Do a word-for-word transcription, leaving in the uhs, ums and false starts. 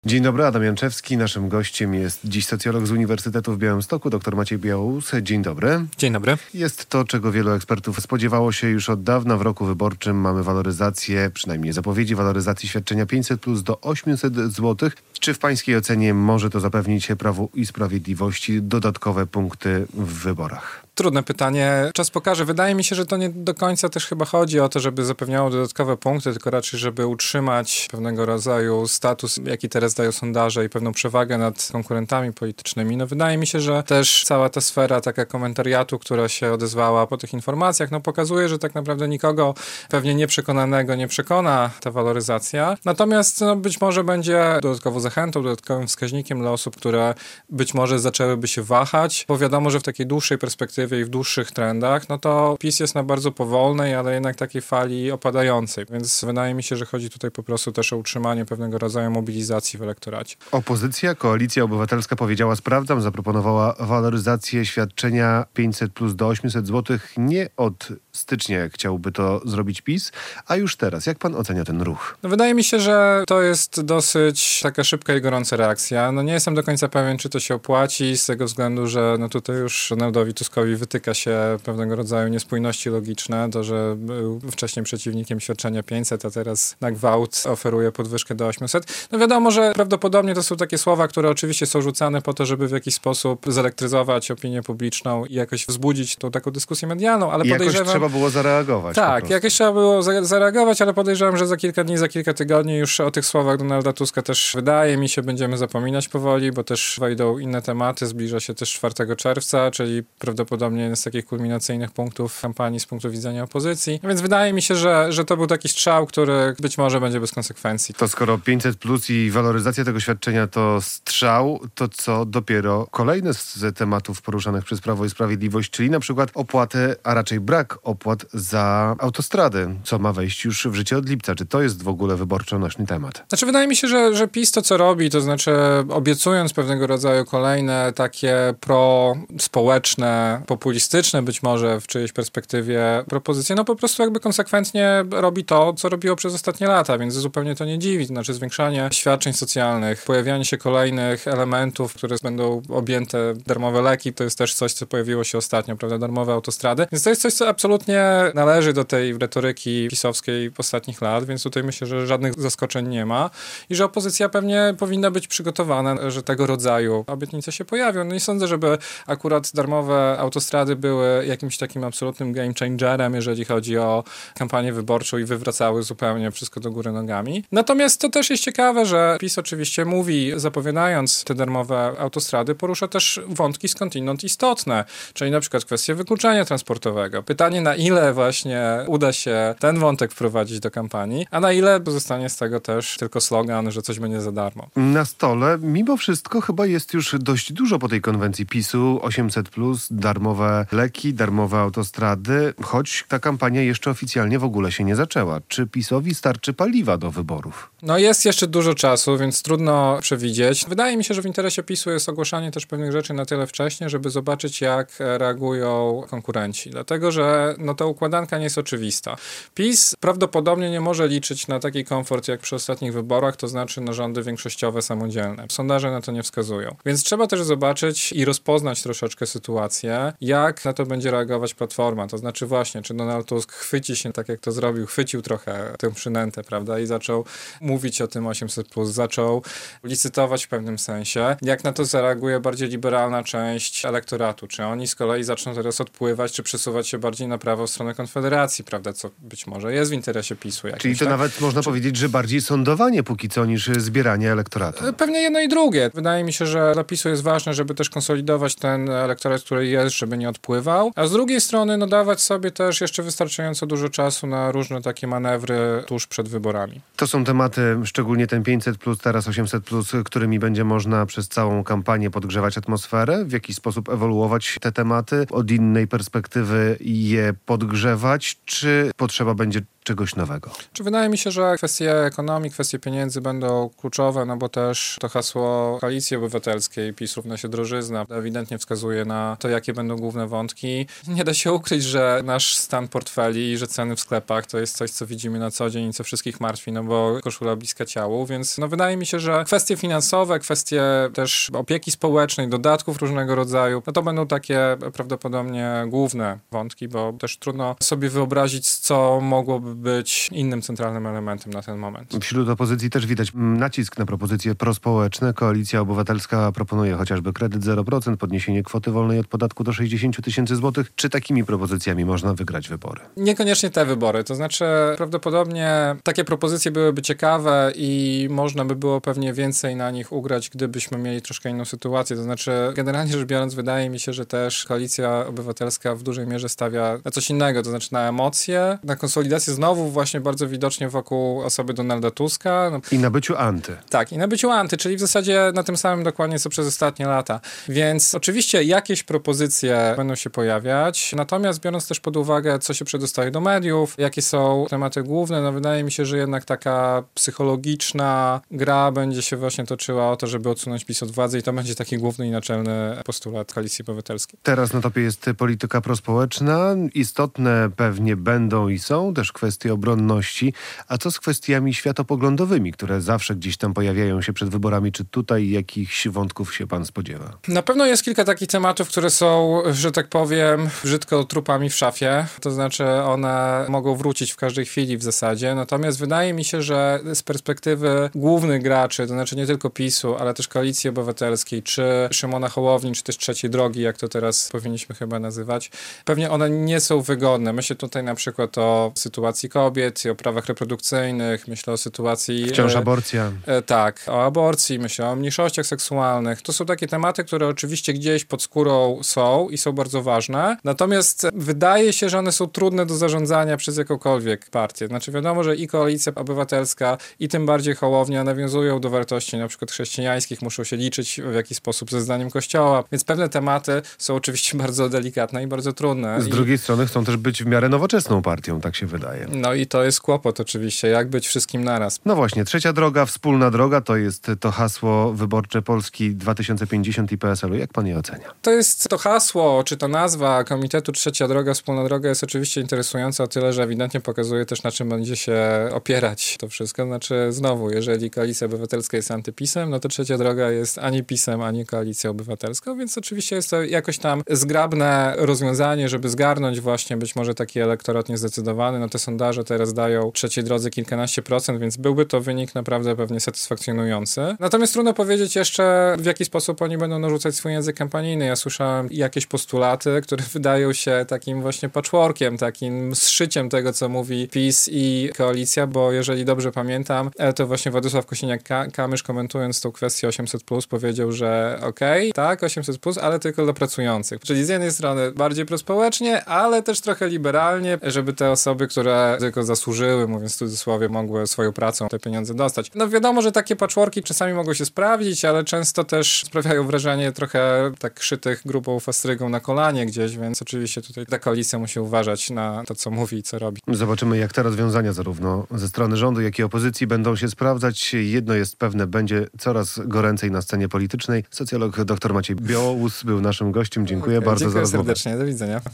Dzień dobry, Adam Janczewski. Naszym gościem jest dziś socjolog z Uniwersytetu w Białymstoku, dr Maciej Białus. Dzień dobry. Dzień dobry. Jest to, czego wielu ekspertów spodziewało się już od dawna. W roku wyborczym mamy waloryzację, przynajmniej zapowiedzi waloryzacji świadczenia pięćset plus do osiemset złotych. Czy w pańskiej ocenie może to zapewnić Prawu i Sprawiedliwości dodatkowe punkty w wyborach? Trudne pytanie. Czas pokaże. Wydaje mi się, że to nie do końca też chyba chodzi o to, żeby zapewniało dodatkowe punkty, tylko raczej, żeby utrzymać pewnego rodzaju status, jaki teraz dają sondaże i pewną przewagę nad konkurentami politycznymi. No wydaje mi się, że też cała ta sfera taka komentariatu, która się odezwała po tych informacjach, no pokazuje, że tak naprawdę nikogo pewnie nieprzekonanego nie przekona ta waloryzacja. Natomiast no, być może będzie dodatkową zachętą, dodatkowym wskaźnikiem dla osób, które być może zaczęłyby się wahać, bo wiadomo, że w takiej dłuższej perspektywie i w dłuższych trendach, no to PiS jest na bardzo powolnej, ale jednak takiej fali opadającej. Więc wydaje mi się, że chodzi tutaj po prostu też o utrzymanie pewnego rodzaju mobilizacji w elektoracie. Opozycja, Koalicja Obywatelska powiedziała sprawdzam, zaproponowała waloryzację świadczenia pięćset plus do osiemset złotych nie od stycznia, jak chciałby to zrobić PiS, a już teraz. Jak pan ocenia ten ruch? No wydaje mi się, że to jest dosyć taka szybka i gorąca reakcja. No nie jestem do końca pewien, czy to się opłaci, z tego względu, że no tutaj już Donaldowi Tuskowi wytyka się pewnego rodzaju niespójności logiczne, to, że był wcześniej przeciwnikiem świadczenia pięćset, a teraz na gwałt oferuje podwyżkę do osiemset. No wiadomo, że prawdopodobnie to są takie słowa, które oczywiście są rzucane po to, żeby w jakiś sposób zelektryzować opinię publiczną i jakoś wzbudzić tą taką dyskusję medialną, ale I podejrzewam... jakoś trzeba było zareagować. Tak, jakoś trzeba było zareagować, ale podejrzewam, że za kilka dni, za kilka tygodni już o tych słowach Donalda Tuska też wydaje mi się będziemy zapominać powoli, bo też wejdą inne tematy, zbliża się też czwartego czerwca, czyli prawdopodobnie jeden z takich kulminacyjnych punktów kampanii z punktu widzenia opozycji. Więc wydaje mi się, że, że to był taki strzał, który być może będzie bez konsekwencji. To skoro pięćset plus i waloryzacja tego świadczenia to strzał, to co dopiero kolejne z tematów poruszanych przez Prawo i Sprawiedliwość, czyli na przykład opłaty, a raczej brak opłat za autostrady, co ma wejść już w życie od lipca. Czy to jest w ogóle wyborczo nośny temat? Znaczy wydaje mi się, że, że PiS to co robi, to znaczy obiecując pewnego rodzaju kolejne takie prospołeczne, populistyczne być może w czyjejś perspektywie propozycje, no po prostu jakby konsekwentnie robi to, co robiło przez ostatnie lata, więc zupełnie to nie dziwi. To znaczy zwiększanie świadczeń socjalnych, pojawianie się kolejnych elementów, które będą objęte, darmowe leki, to jest też coś, co pojawiło się ostatnio, prawda, darmowe autostrady. Więc to jest coś, co absolutnie należy do tej retoryki pisowskiej ostatnich lat, więc tutaj myślę, że żadnych zaskoczeń nie ma i że opozycja pewnie powinna być przygotowana, że tego rodzaju obietnice się pojawią. No nie sądzę, żeby akurat darmowe autostrady były jakimś takim absolutnym game changerem, jeżeli chodzi o kampanię wyborczą i wywracały zupełnie wszystko do góry nogami. Natomiast to też jest ciekawe, że PiS oczywiście mówi, zapowiadając te darmowe autostrady, porusza też wątki skądinąd istotne, czyli na przykład kwestię wykluczenia transportowego. Pytanie, na ile właśnie uda się ten wątek wprowadzić do kampanii, a na ile pozostanie z tego też tylko slogan, że coś będzie za darmo. Na stole mimo wszystko chyba jest już dość dużo po tej konwencji PiSu, osiemset plus, darmowe leki, darmowe autostrady, choć ta kampania jeszcze oficjalnie w ogóle się nie zaczęła. Czy PiSowi starczy paliwa do wyborów? No jest jeszcze dużo czasu, więc trudno przewidzieć. Wydaje mi się, że w interesie PiSu jest ogłaszanie też pewnych rzeczy na tyle wcześnie, żeby zobaczyć, jak reagują konkurenci. Dlatego, że no, ta układanka nie jest oczywista. PiS prawdopodobnie nie może liczyć na taki komfort jak przy ostatnich wyborach, to znaczy na rządy większościowe, samodzielne. Sondaże na to nie wskazują. Więc trzeba też zobaczyć i rozpoznać troszeczkę sytuację, jak na to będzie reagować Platforma. To znaczy właśnie, czy Donald Tusk chwyci się, tak jak to zrobił, chwycił trochę tę przynętę, prawda, i zaczął mówić o tym osiemset plus, zaczął licytować w pewnym sensie. Jak na to zareaguje bardziej liberalna część elektoratu? Czy oni z kolei zaczną teraz odpływać, czy przesuwać się bardziej na prawo w stronę Konfederacji, prawda, co być może jest w interesie PiSu. Jakimś, Czyli to tak? nawet można czy... powiedzieć, że bardziej sądowanie póki co niż zbieranie elektoratu. Pewnie jedno i drugie. Wydaje mi się, że dla PiSu jest ważne, żeby też konsolidować ten elektorat, który jest, żeby nie odpływał, a z drugiej strony no dawać sobie też jeszcze wystarczająco dużo czasu na różne takie manewry tuż przed wyborami. To są tematy, szczególnie ten pięćset plus, teraz osiemset plus, którymi będzie można przez całą kampanię podgrzewać atmosferę, w jakiś sposób ewoluować te tematy, od innej perspektywy je podgrzewać, czy potrzeba będzie czegoś nowego? Czy wydaje mi się, że kwestie ekonomii, kwestie pieniędzy będą kluczowe, no bo też to hasło Koalicji Obywatelskiej, PiS równa się drożyzna, ewidentnie wskazuje na to, jakie będą główne wątki. Nie da się ukryć, że nasz stan portfeli i że ceny w sklepach to jest coś, co widzimy na co dzień i co wszystkich martwi, no bo koszula bliska ciału, więc no wydaje mi się, że kwestie finansowe, kwestie też opieki społecznej, dodatków różnego rodzaju, no to będą takie prawdopodobnie główne wątki, bo też trudno sobie wyobrazić, co mogłoby być innym centralnym elementem na ten moment. Wśród opozycji też widać nacisk na propozycje prospołeczne. Koalicja Obywatelska proponuje chociażby kredyt zero procent, podniesienie kwoty wolnej od podatku do sześćdziesiąt tysięcy złotych. Czy takimi propozycjami można wygrać wybory? Niekoniecznie te wybory. To znaczy prawdopodobnie takie propozycje byłyby ciekawe i można by było pewnie więcej na nich ugrać, gdybyśmy mieli troszkę inną sytuację. To znaczy generalnie rzecz biorąc wydaje mi się, że też Koalicja Obywatelska w dużej mierze stawia na coś innego, to znaczy na emocje, na konsolidację znowu właśnie bardzo widocznie wokół osoby Donalda Tuska. No, I na byciu anty. tak, i na byciu anty, czyli w zasadzie na tym samym dokładnie co przez ostatnie lata. Więc oczywiście jakieś propozycje będą się pojawiać, natomiast biorąc też pod uwagę, co się przedostaje do mediów, jakie są tematy główne, no wydaje mi się, że jednak taka psychologiczna gra będzie się właśnie toczyła o to, żeby odsunąć PiS od władzy i to będzie taki główny i naczelny postulat Koalicji Obywatelskiej. Teraz na topie jest polityka prospołeczna. Istotne pewnie będą i są też kwestie obronności. A co z kwestiami światopoglądowymi, które zawsze gdzieś tam pojawiają się przed wyborami? Czy tutaj jakichś wątków się pan spodziewa? Na pewno jest kilka takich tematów, które są, że tak powiem, brzydko trupami w szafie. To znaczy one mogą wrócić w każdej chwili w zasadzie. Natomiast wydaje mi się, że z perspektywy głównych graczy, to znaczy nie tylko PiSu, ale też Koalicji Obywatelskiej, czy Szymona Hołowni, czy też Trzeciej Drogi, jak to teraz powinniśmy chyba nazywać, pewnie one nie są wygodne. Myślę tutaj na przykład o sytuacji kobiet, o prawach reprodukcyjnych, myślę o sytuacji... Wciąż aborcja. E, e, tak, o aborcji, myślę o mniejszościach seksualnych. To są takie tematy, które oczywiście gdzieś pod skórą są i są bardzo ważne. Natomiast wydaje się, że one są trudne do zarządzania przez jakąkolwiek partię. Znaczy wiadomo, że i Koalicja Obywatelska, i tym bardziej Hołownia nawiązują do wartości na przykład chrześcijańskich, muszą się liczyć w jakiś sposób ze zdaniem Kościoła, więc pewne tematy są oczywiście bardzo delikatne i bardzo trudne. Z I... drugiej strony chcą też być w miarę nowoczesną partią, tak się wydaje. No i to jest kłopot oczywiście, jak być wszystkim naraz. No właśnie, trzecia droga, wspólna droga, to jest to hasło wyborcze Polski dwa tysiące pięćdziesiąt i P S L u. Jak pan je ocenia? To jest to hasło, czy to nazwa Komitetu Trzecia Droga, Wspólna Droga jest oczywiście interesująca o tyle, że ewidentnie pokazuje też, na czym będzie się opierać to wszystko. Znaczy znowu, jeżeli Koalicja Obywatelska jest antypisem, no to Trzecia Droga jest ani pisem, ani Koalicją Obywatelską, więc oczywiście jest to jakoś tam zgrabne rozwiązanie, żeby zgarnąć właśnie być może taki elektorat niezdecydowany. No te sondaże teraz dają Trzeciej Drodze kilkanaście procent, więc byłby to wynik naprawdę pewnie satysfakcjonujący. Natomiast trudno powiedzieć jeszcze, w jaki sposób oni będą narzucać swój język kampanijny. Ja słyszałem jakieś postulaty, które wydają się takim właśnie patchworkiem, takim zszyciem tego, co mówi PiS i Koalicja, bo jeżeli dobrze pamiętam, to właśnie Władysław Kosiniak-Kamysz, komentując tą kwestię osiemset plus, powiedział, że okej, okay, tak, osiemset plus, ale tylko dla pracujących. Czyli z jednej strony bardziej prospołecznie, ale też trochę liberalnie, żeby te osoby, które tylko zasłużyły, mówiąc w cudzysłowie, mogły swoją pracą te pieniądze dostać. No wiadomo, że takie patchworki czasami mogą się sprawdzić, ale często też sprawiają wrażenie trochę tak szytych grubą fastrygą na kolanie gdzieś, więc oczywiście tutaj ta koalicja musi uważać na to, co mówi i co robi. Zobaczymy, jak te rozwiązania zarówno ze strony rządu, jak i opozycji będą się sprawdzać. Jedno jest pewne, będzie coraz goręcej na scenie politycznej. Socjolog dr Maciej Białołus był naszym gościem. Dziękuję okay, bardzo dziękuję za rozmowę. Dziękuję serdecznie. Do widzenia.